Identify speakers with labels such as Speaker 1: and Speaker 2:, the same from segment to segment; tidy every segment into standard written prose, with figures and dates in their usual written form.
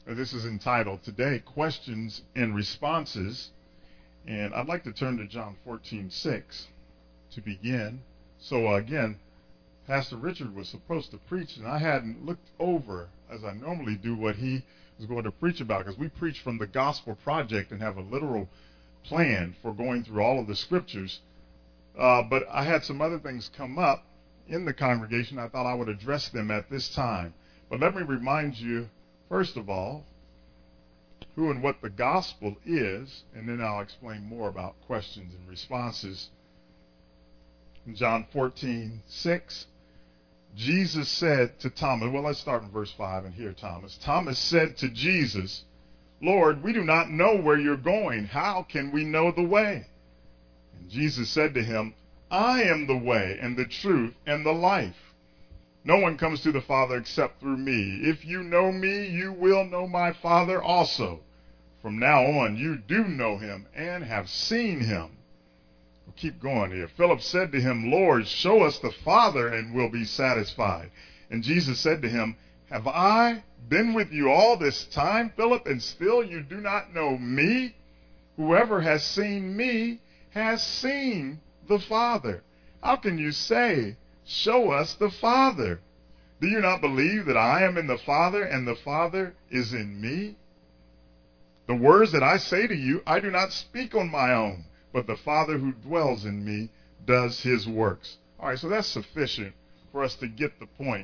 Speaker 1: This is entitled today, Questions and Responses. And I'd like to turn to John 14:6 to begin. So again, Pastor Richard was supposed to preach, and I hadn't looked over, as I normally do, what he was going to preach about, because we preach from the Gospel Project and have a literal plan for going through all of the scriptures. But I had some other things come up in the congregation. I thought I would address them at this time. But let me remind you, first of all, who and what the gospel is, and then I'll explain more about questions and responses. In John 14:6, Jesus said to Thomas, well, let's start in verse 5 and hear Thomas. Thomas said to Jesus, "Lord, we do not know where you're going. How can we know the way?" And Jesus said to him, "I am the way and the truth and the life. No one comes to the Father except through me. If you know me, you will know my Father also. From now on, you do know him and have seen him." We'll keep going here. Philip said to him, "Lord, show us the Father and we'll be satisfied." And Jesus said to him, "Have I been with you all this time, Philip, and still you do not know me? Whoever has seen me has seen the Father. How can you say, 'Show us the Father'? Do you not believe that I am in the Father and the Father is in me? The words that I say to you, I do not speak on my own, but the Father who dwells in me does his works." All right, so that's sufficient for us to get the point.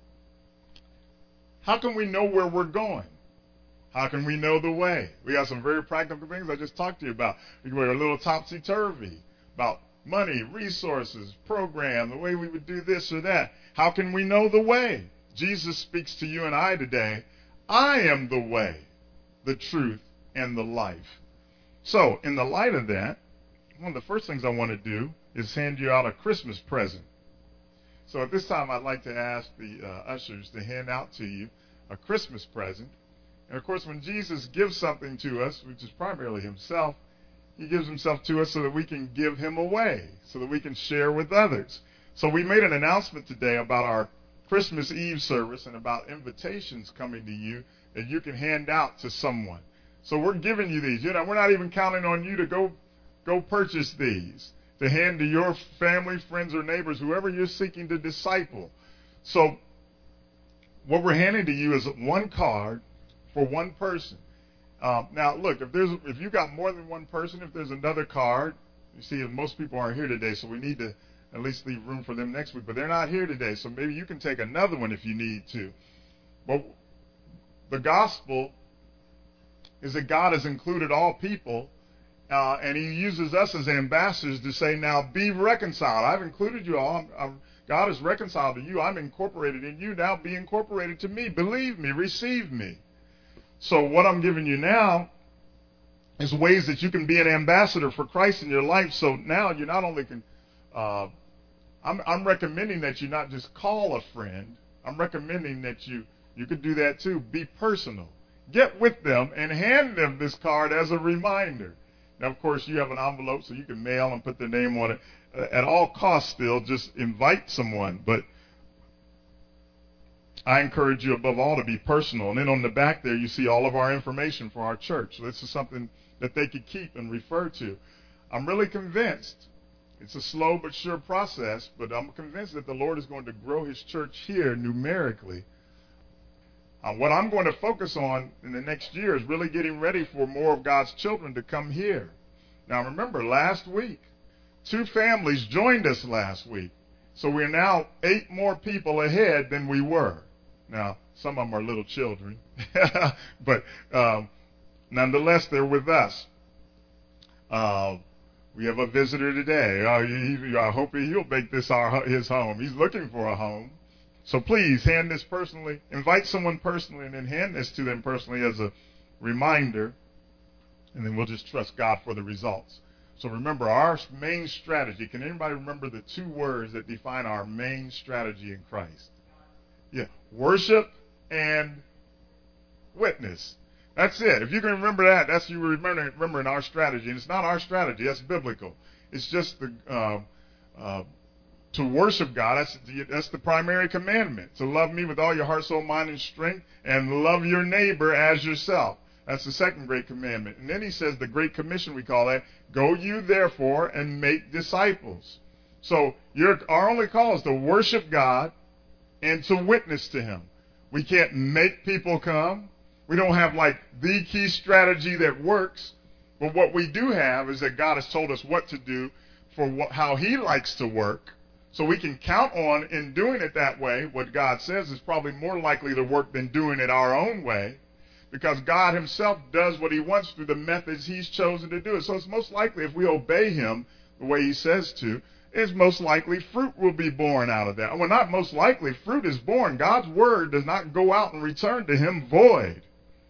Speaker 1: How can we know where we're going? How can we know the way? We got some very practical things I just talked to you about. We're a little topsy-turvy about money, resources, program, the way we would do this or that. How can we know the way? Jesus speaks to you and I today. I am the way, the truth, and the life. So, in the light of that, one of the first things I want to do is hand you out a Christmas present. So at this time, I'd like to ask the ushers to hand out to you a Christmas present. And of course, when Jesus gives something to us, which is primarily himself, he gives himself to us so that we can give him away, so that we can share with others. So we made an announcement today about our Christmas Eve service and about invitations coming to you that you can hand out to someone. So we're giving you these. We're not even counting on you to go purchase these, to hand to your family, friends, or neighbors, whoever you're seeking to disciple. So what we're handing to you is one card for one person. Now, look, if you got more than one person, if there's another card, you see, most people aren't here today, so we need to at least leave room for them next week. But they're not here today, so maybe you can take another one if you need to. But the gospel is that God has included all people, and he uses us as ambassadors to say, now be reconciled. I've included you all. God is reconciled to you. I'm incorporated in you. Now be incorporated to me. Believe me. Receive me. So what I'm giving you now is ways that you can be an ambassador for Christ in your life. So now you not only can, I'm recommending that you not just call a friend. I'm recommending that you could do that too. Be personal. Get with them and hand them this card as a reminder. Now, of course, you have an envelope so you can mail and put their name on it. At all costs still, just invite someone. But I encourage you above all to be personal. And then on the back there, you see all of our information for our church. So this is something that they could keep and refer to. I'm really convinced. It's a slow but sure process, but I'm convinced that the Lord is going to grow his church here numerically. What I'm going to focus on in the next year is really getting ready for more of God's children to come here. Now remember, last week, 2 families joined us last week. So we're now 8 more people ahead than we were. Now, some of them are little children, but nonetheless, they're with us. We have a visitor today. I hope he'll make this his home. He's looking for a home. So please hand this personally, invite someone personally, and then hand this to them personally as a reminder, and then we'll just trust God for the results. So remember, our main strategy, can anybody remember the 2 words that define our main strategy in Christ? Yeah, worship and witness. That's it. If you can remember that, that's you remembering our strategy. And it's not our strategy, that's biblical. It's just the To worship God, that's the primary commandment. To love me with all your heart, soul, mind, and strength, and love your neighbor as yourself. That's the second great commandment. And then he says the Great Commission, we call that, go you therefore and make disciples. So our only call is to worship God and to witness to him. We can't make people come. We don't have like the key strategy that works. But what we do have is that God has told us what to do for how he likes to work. So we can count on, in doing it that way, what God says is probably more likely to work than doing it our own way, because God himself does what he wants through the methods he's chosen to do it. So it's most likely, if we obey him the way he says to, it's most likely fruit will be born out of that. Well, not most likely, fruit is born. God's word does not go out and return to him void.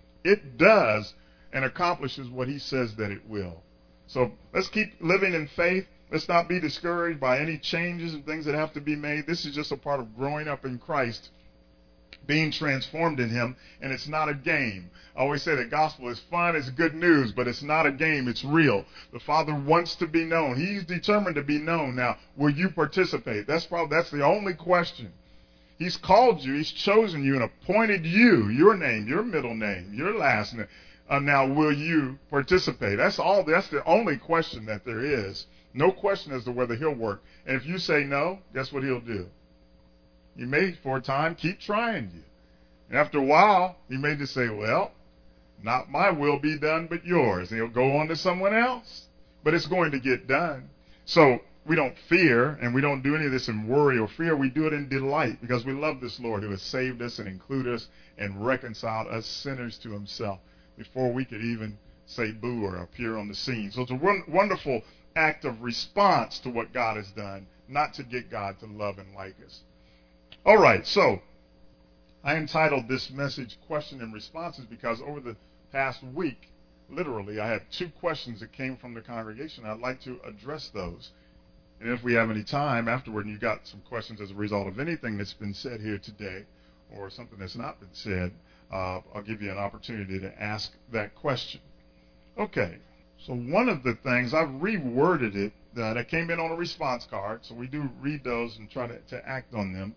Speaker 1: It does and accomplishes what he says that it will. So let's keep living in faith. Let's not be discouraged by any changes and things that have to be made. This is just a part of growing up in Christ, being transformed in him, and it's not a game. I always say the gospel is fun, it's good news, but it's not a game, it's real. The Father wants to be known. He's determined to be known. Now, will you participate? That's the only question. He's called you, he's chosen you, and appointed you, your name, your middle name, your last name. Now, will you participate? That's the only question that there is. No question as to whether he'll work. And if you say no, guess what he'll do? He may, for a time, keep trying you. And after a while, he may just say, well, not my will be done, but yours. And he'll go on to someone else. But it's going to get done. So we don't fear, and we don't do any of this in worry or fear. We do it in delight, because we love this Lord who has saved us and included us and reconciled us sinners to himself before we could even say boo or appear on the scene. So it's a wonderful act of response to what God has done, not to get God to love and like us. All right, so I entitled this message Question and Responses because over the past week, literally, I had 2 questions that came from the congregation. I'd like to address those. And if we have any time afterward and you got some questions as a result of anything that's been said here today or something that's not been said, I'll give you an opportunity to ask that question. Okay. So one of the things, I've reworded it, that came in on a response card, so we do read those and try to act on them.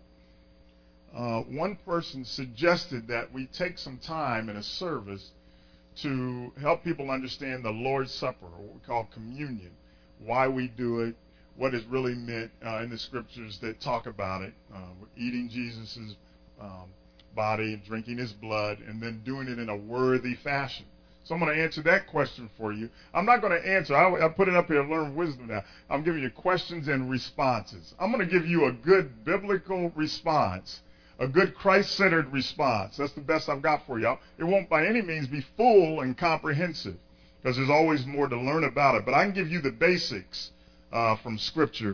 Speaker 1: One person suggested that we take some time in a service to help people understand the Lord's Supper, or what we call communion, why we do it, what is really meant in the scriptures that talk about it, eating Jesus' body and drinking his blood, and then doing it in a worthy fashion. So I'm going to answer that question for you. I'm not going to answer. I put it up here, learn wisdom now. I'm giving you questions and responses. I'm going to give you a good biblical response, a good Christ-centered response. That's the best I've got for you. It won't by any means be full and comprehensive, because there's always more to learn about it. But I can give you the basics from Scripture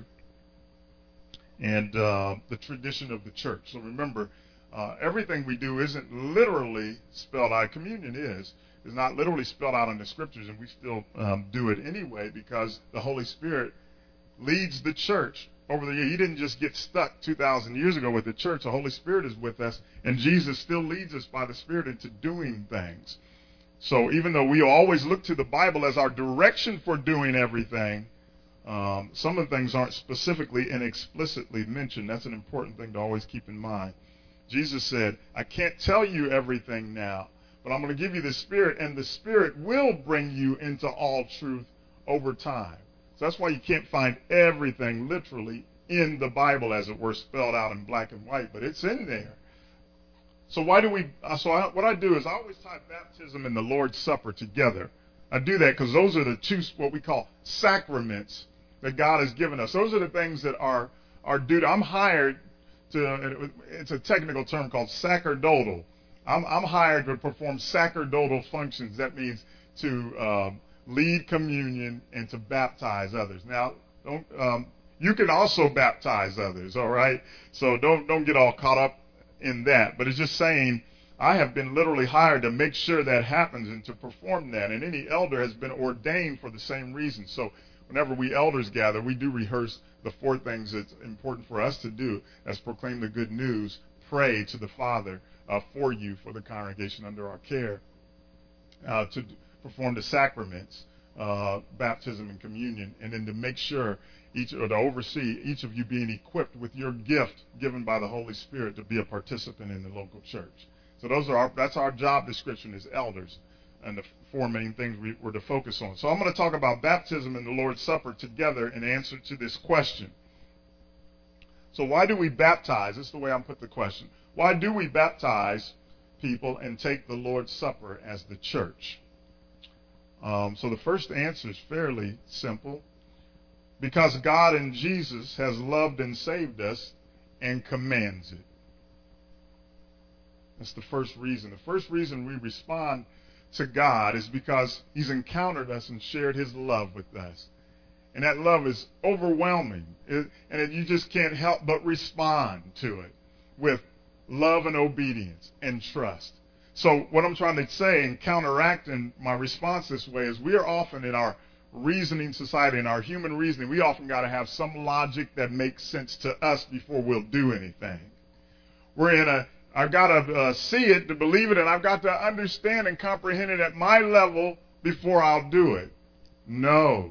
Speaker 1: and the tradition of the church. So remember, everything we do isn't literally spelled out. Communion is not literally spelled out in the scriptures, and we still do it anyway because the Holy Spirit leads the church over the years. He didn't just get stuck 2,000 years ago with the church. The Holy Spirit is with us, and Jesus still leads us by the Spirit into doing things. So even though we always look to the Bible as our direction for doing everything, some of the things aren't specifically and explicitly mentioned. That's an important thing to always keep in mind. Jesus said, I can't tell you everything now, but I'm going to give you the Spirit, and the Spirit will bring you into all truth over time. So that's why you can't find everything literally in the Bible, as it were, spelled out in black and white, but it's in there. So what I do is I always tie baptism and the Lord's Supper together. I do that because those are the two, what we call sacraments that God has given us. Those are the things that are due to. I'm hired to, it's a technical term called sacerdotal. I'm hired to perform sacerdotal functions. That means to lead communion and to baptize others. Now, you can also baptize others, all right? So don't get all caught up in that. But it's just saying I have been literally hired to make sure that happens and to perform that. And any elder has been ordained for the same reason. So whenever we elders gather, we do rehearse the 4 things that's important for us to do. That's proclaim the good news, pray to the Father for you, for the congregation under our care, to perform the sacraments, baptism and communion, and then to make sure to oversee each of you being equipped with your gift given by the Holy Spirit to be a participant in the local church. So that's our job description as elders, and the four main things we're to focus on. So I'm going to talk about baptism and the Lord's Supper together in answer to this question. So why do we baptize? This is the way I'm put the question. Why do we baptize people and take the Lord's Supper as the church? So the first answer is fairly simple. Because God in Jesus has loved and saved us and commands it. That's the first reason. The first reason we respond to God is because He's encountered us and shared His love with us. And that love is overwhelming. You just can't help but respond to it with love and obedience and trust. So what I'm trying to say and counteracting my response this way is we are often in our reasoning society, in our human reasoning, we often got to have some logic that makes sense to us before we'll do anything. I've got to see it to believe it, and I've got to understand and comprehend it at my level before I'll do it. No.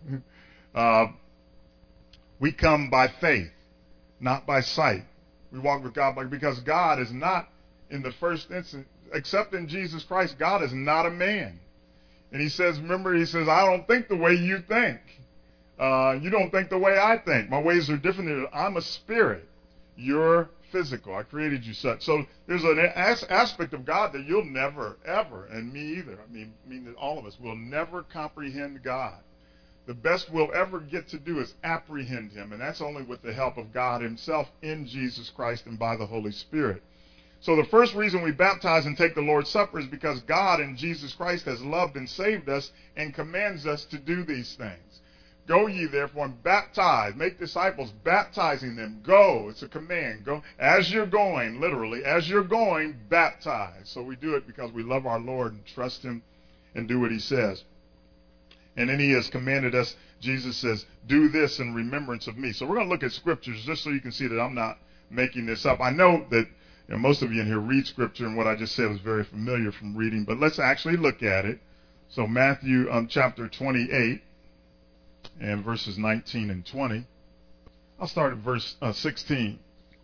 Speaker 1: We come by faith, not by sight. We walk with God because God is not, in the first instance, except in Jesus Christ, God is not a man. And he says, I don't think the way you think. You don't think the way I think. My ways are different. I'm a spirit. You're physical. I created you such. So there's an aspect of God that you'll never, ever, and me either, I mean that all of us will never comprehend God. The best we'll ever get to do is apprehend Him, and that's only with the help of God Himself in Jesus Christ and by the Holy Spirit. So the first reason we baptize and take the Lord's Supper is because God in Jesus Christ has loved and saved us and commands us to do these things. Go ye therefore and baptize, make disciples, baptizing them. Go, it's a command. Go as you're going, literally, as you're going, baptize. So we do it because we love our Lord and trust Him and do what He says. And then He has commanded us, Jesus says, do this in remembrance of me. So we're going to look at scriptures just so you can see that I'm not making this up. I know that most of you in here read scripture, and what I just said was very familiar from reading, but let's actually look at it. So Matthew chapter 28 and verses 19 and 20. I'll start at verse 16.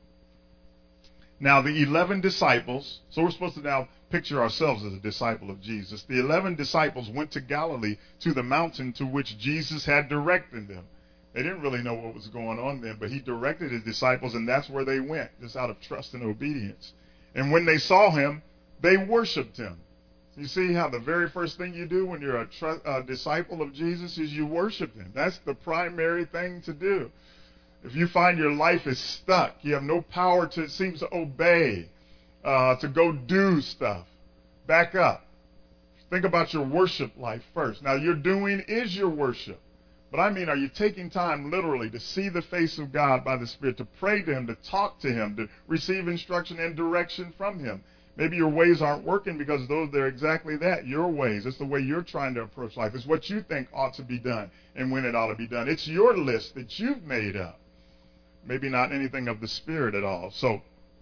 Speaker 1: Now the 11 disciples, so we're supposed to now picture ourselves as a disciple of Jesus. The 11 disciples went to Galilee to the mountain to which Jesus had directed them. They didn't really know what was going on then, but He directed His disciples, and that's where they went, just out of trust and obedience. And when they saw Him, they worshiped Him. You see how the very first thing you do when you're a disciple of Jesus is you worship Him. That's the primary thing to do. If you find your life is stuck, you have no power to, it seems, to obey, to go do stuff, back up. Think about your worship life first. Now, your doing is your worship. But I mean, are you taking time literally to see the face of God by the Spirit, to pray to Him, to talk to Him, to receive instruction and direction from Him? Maybe your ways aren't working because they're exactly that, your ways. It's the way you're trying to approach life. It's what you think ought to be done and when it ought to be done. It's your list that you've made up. Maybe not anything of the Spirit at all. So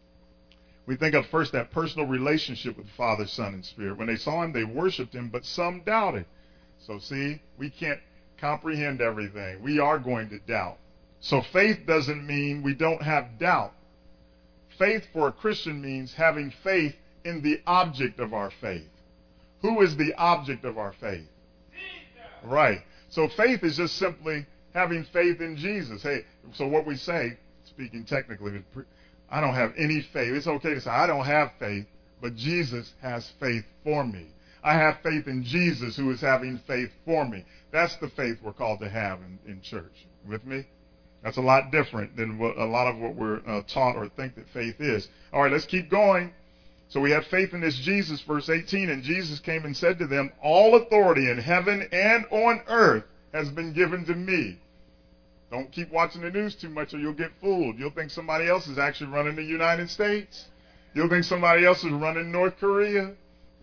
Speaker 1: we think of first that personal relationship with Father, Son, and Spirit. When they saw Him, they worshiped Him, but some doubted. So see, we can't comprehend everything. We are going to doubt. So faith doesn't mean we don't have doubt. Faith for a Christian means having faith in the object of our faith. Who is the object of our faith? Jesus. Right. So faith is just simply having faith in Jesus. Hey, so what we say, speaking technically, I don't have any faith. It's okay to say I don't have faith, but Jesus has faith for me. I have faith in Jesus who is having faith for me. That's the faith we're called to have in church. With me? That's a lot different than a lot of what we're taught or think that faith is. All right, let's keep going. So we have faith in this Jesus, verse 18, and Jesus came and said to them, all authority in heaven and on earth has been given to me. Don't keep watching the news too much or you'll get fooled. You'll think somebody else is actually running the United States. You'll think somebody else is running North Korea.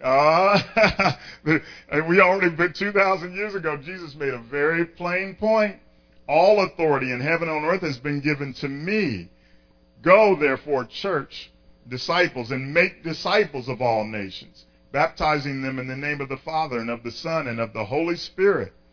Speaker 1: We already, but 2,000 years ago, Jesus made a very plain point. All authority in heaven and on earth has been given to me. Go, therefore, church, disciples, and make disciples of all nations, baptizing them in the name of the Father and of the Son and of the Holy Spirit,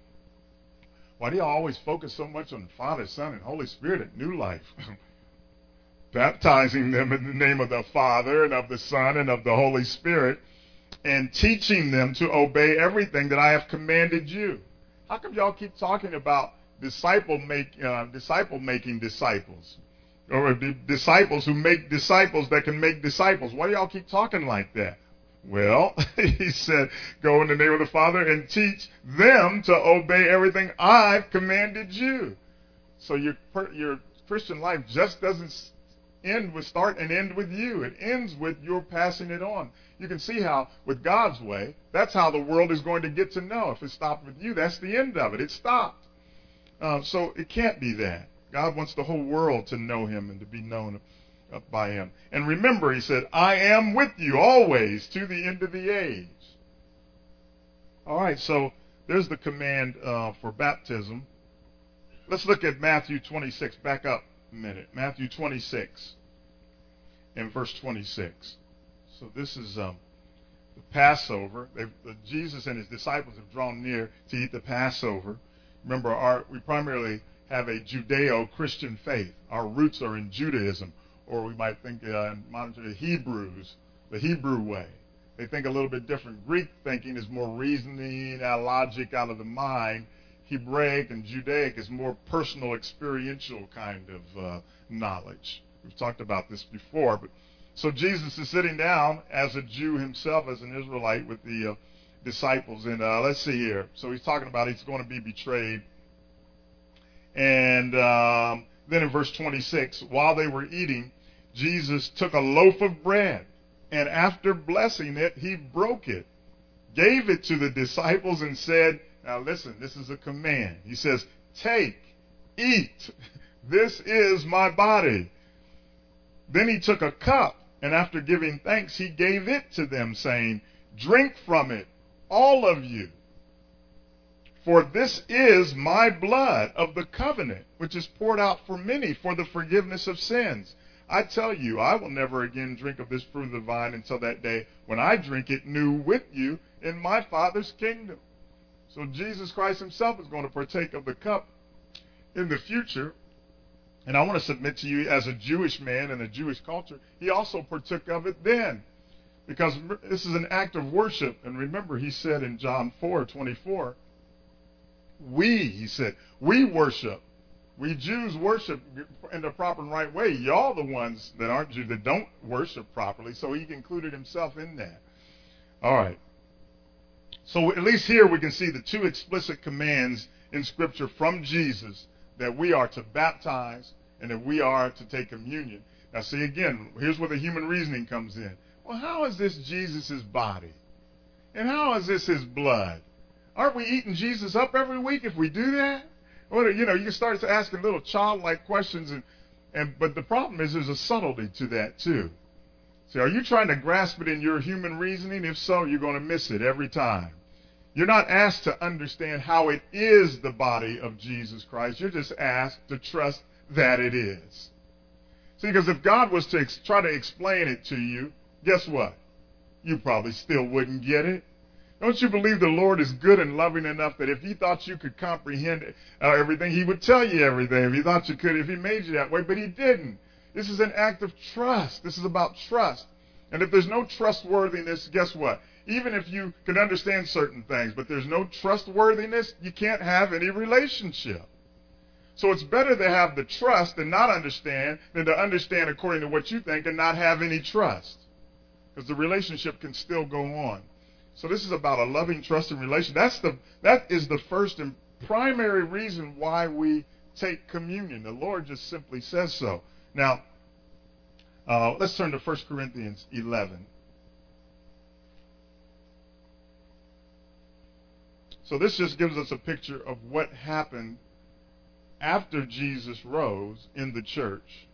Speaker 1: Why do y'all always focus so much on the Father, Son, and Holy Spirit at New Life? Baptizing them in the name of the Father and of the Son and of the Holy Spirit, and teaching them to obey everything that I have commanded you. How come y'all keep talking about disciple-making disciples? Or disciples who make disciples that can make disciples. Why do y'all keep talking like that? Well, he said, go in the name of the Father and teach them to obey everything I've commanded you. So your Christian life just doesn't start and end with you. It ends with your passing it on. You can see how, with God's way, that's how the world is going to get to know. If it stopped with you, that's the end of it. It stopped. So it can't be that. God wants the whole world to know him and to be known by him. And remember, he said, I am with you always to the end of the age. All right, so there's the command for baptism. Let's look at Matthew 26. Back up a minute. Matthew 26 and verse 26. So this is the Passover. Jesus and his disciples have drawn near to eat the Passover. Remember, we primarily have a Judeo-Christian faith. Our roots are in Judaism, or we might think in modern day Hebrews, the Hebrew way. They think a little bit different. Greek thinking is more reasoning, logic out of the mind. Hebraic and Judaic is more personal, experiential kind of knowledge. We've talked about this before. But so Jesus is sitting down as a Jew himself, as an Israelite, with the disciples. And let's see here. So he's talking about he's going to be betrayed. And then in verse 26, while they were eating, Jesus took a loaf of bread, and after blessing it, he broke it, gave it to the disciples, and said, now listen, this is a command. He says, take, eat, this is my body. Then he took a cup, and after giving thanks, he gave it to them, saying, drink from it, all of you. For this is my blood of the covenant, which is poured out for many for the forgiveness of sins. I tell you, I will never again drink of this fruit of the vine until that day when I drink it new with you in my Father's kingdom. So Jesus Christ himself is going to partake of the cup in the future. And I want to submit to you, as a Jewish man in a Jewish culture, he also partook of it then. Because this is an act of worship. And remember, he said in John 4:24, he said, we worship. We Jews worship in the proper and right way. Y'all the ones that aren't Jews that don't worship properly. So he included himself in that. All right. So at least here we can see the two explicit commands in Scripture from Jesus, that we are to baptize and that we are to take communion. Now see again, here's where the human reasoning comes in. Well, how is this Jesus' body? And how is this his blood? Aren't we eating Jesus up every week if we do that? Well, you can start asking little childlike questions, but the problem is there's a subtlety to that too. See, are you trying to grasp it in your human reasoning? If so, you're going to miss it every time. You're not asked to understand how it is the body of Jesus Christ. You're just asked to trust that it is. See, because if God was to try to explain it to you, guess what? You probably still wouldn't get it. Don't you believe the Lord is good and loving enough that if he thought you could comprehend everything, he would tell you everything if he thought you could, if he made you that way, but he didn't. This is an act of trust. This is about trust. And if there's no trustworthiness, guess what? Even if you can understand certain things, but there's no trustworthiness, you can't have any relationship. So it's better to have the trust and not understand than to understand according to what you think and not have any trust. Because the relationship can still go on. So this is about a loving, trusting relation. That is the first and primary reason why we take communion. The Lord just simply says so. Now, let's turn to 1 Corinthians 11. So this just gives us a picture of what happened after Jesus rose in the church.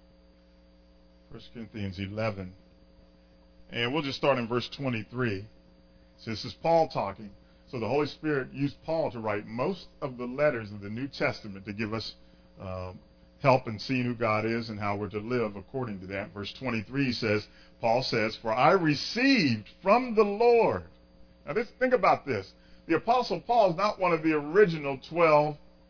Speaker 1: 1 Corinthians 11. And we'll just start in verse 23. So this is Paul talking. So the Holy Spirit used Paul to write most of the letters of the New Testament to give us help in seeing who God is and how we're to live according to that. Verse 23 says, Paul says, for I received from the Lord. Now think about this. The Apostle Paul is not one of the original 12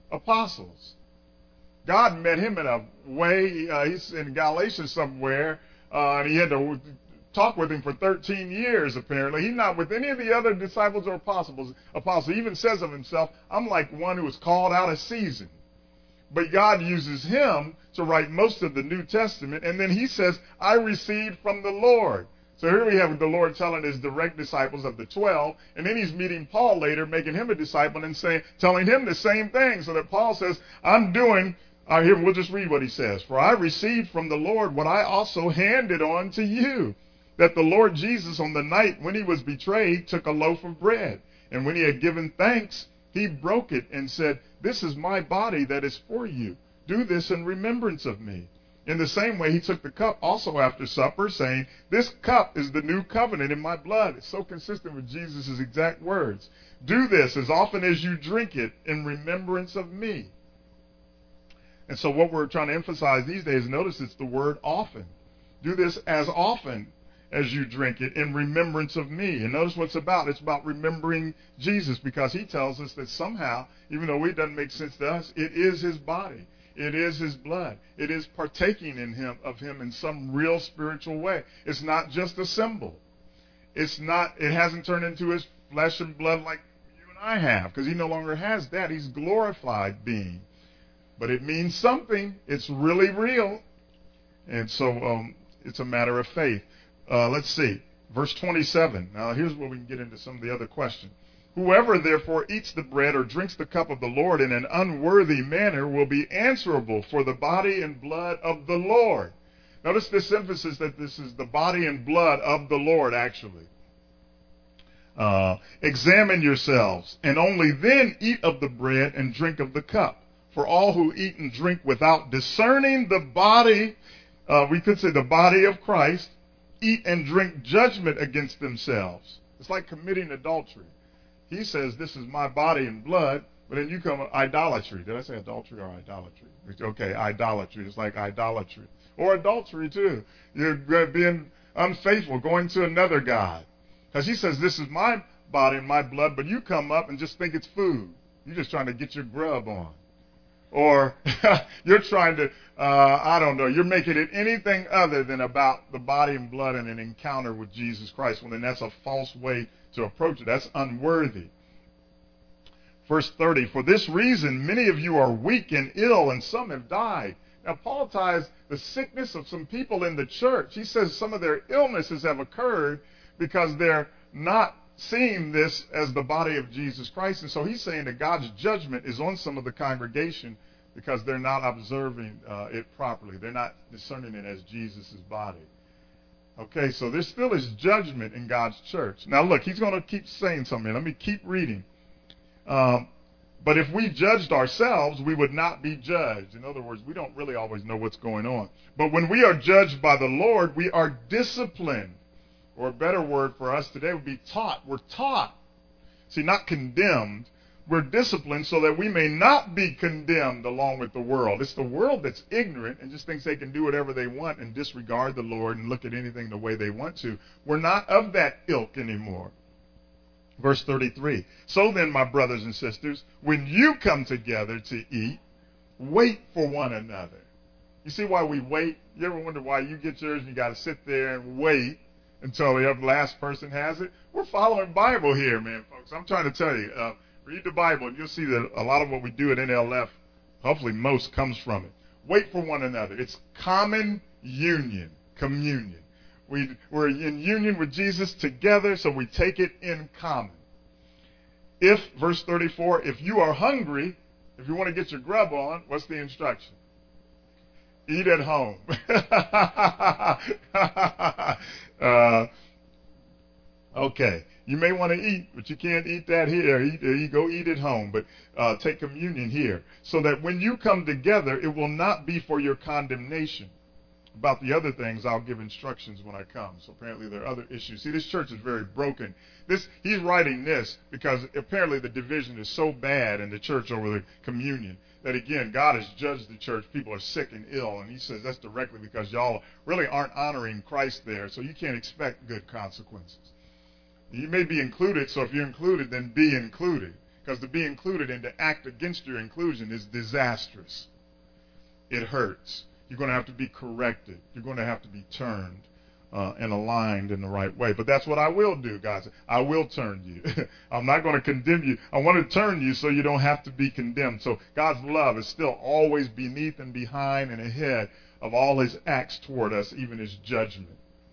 Speaker 1: apostles. God met him in a way, he's in Galatia somewhere, and he had to talk with him for 13 years, apparently. He's not with any of the other disciples or apostles. He even says of himself, I'm like one who was called out of season. But God uses him to write most of the New Testament, and then he says, I received from the Lord. So here we have the Lord telling his direct disciples of the 12, and then he's meeting Paul later, making him a disciple, and telling him the same thing, so that Paul says, I'm doing, here, we'll just read what he says. For I received from the Lord what I also handed on to you, that the Lord Jesus on the night when he was betrayed took a loaf of bread, and when he had given thanks, he broke it and said, this is my body that is for you. Do this in remembrance of me. In the same way, he took the cup also after supper, saying, this cup is the new covenant in my blood. It's so consistent with Jesus' exact words. Do this as often as you drink it in remembrance of me. And so what we're trying to emphasize these days, notice it's the word often. Do this as often as you drink it in remembrance of me. And notice what it's about. It's about remembering Jesus, because he tells us that somehow, even though it doesn't make sense to us, it is his body. It is his blood. It is partaking of him in some real spiritual way. It's not just a symbol. It hasn't turned into his flesh and blood like you and I have, because he no longer has that. He's glorified being. But it means something. It's really real. And so it's a matter of faith. Let's see. Verse 27. Now here's where we can get into some of the other questions. Whoever therefore eats the bread or drinks the cup of the Lord in an unworthy manner will be answerable for the body and blood of the Lord. Notice this emphasis that this is the body and blood of the Lord, actually. Examine yourselves, and only then eat of the bread and drink of the cup. For all who eat and drink without discerning the body, we could say the body of Christ, eat and drink judgment against themselves. It's like committing adultery. He says, this is my body and blood, but then you come idolatry. Did I say adultery or idolatry? Okay, idolatry. It's like idolatry. Or adultery, too. You're being unfaithful, going to another god. Because he says, this is my body and my blood, but you come up and just think it's food. You're just trying to get your grub on. Or you're trying to, you're making it anything other than about the body and blood and an encounter with Jesus Christ. Well, then that's a false way to approach it. That's unworthy. Verse 30, for this reason, many of you are weak and ill, and some have died. Now, Paul ties the sickness of some people in the church. He says some of their illnesses have occurred because they're not seeing this as the body of Jesus Christ. And so he's saying that God's judgment is on some of the congregation because they're not observing it properly. They're not discerning it as Jesus' body. Okay, so there still is judgment in God's church. Now look, he's going to keep saying something. Let me keep reading. But if we judged ourselves, we would not be judged. In other words, we don't really always know what's going on. But when we are judged by the Lord, we are disciplined. Or a better word for us today would be taught. We're taught. See, not condemned. We're disciplined so that we may not be condemned along with the world. It's the world that's ignorant and just thinks they can do whatever they want and disregard the Lord and look at anything the way they want to. We're not of that ilk anymore. Verse 33. So then, my brothers and sisters, when you come together to eat, wait for one another. You see why we wait? You ever wonder why you get yours and you got to sit there and wait until the last person has it? We're following Bible here, man, folks. I'm trying to tell you. Read the Bible, and you'll see that a lot of what we do at NLF, hopefully most, comes from it. Wait for one another. It's common union, communion. We're in union with Jesus together, so we take it in common. If, verse 34, if you are hungry, if you want to get your grub on, what's the instruction? Eat at home. Okay. You may want to eat, but you can't eat that here. You go eat at home, but take communion here. So that when you come together, it will not be for your condemnation. About the other things, I'll give instructions when I come. So apparently there are other issues. See, this church is very broken. He's writing this because apparently the division is so bad in the church over the communion that, again, God has judged the church. People are sick and ill, and he says that's directly because y'all really aren't honoring Christ there, so you can't expect good consequences. You may be included, so if you're included, then be included. Because to be included and to act against your inclusion is disastrous. It hurts. You're going to have to be corrected. You're going to have to be turned and aligned in the right way. But that's what I will do, guys. I will turn you. I'm not going to condemn you. I want to turn you so you don't have to be condemned. So God's love is still always beneath and behind and ahead of all his acts toward us, even his judgment.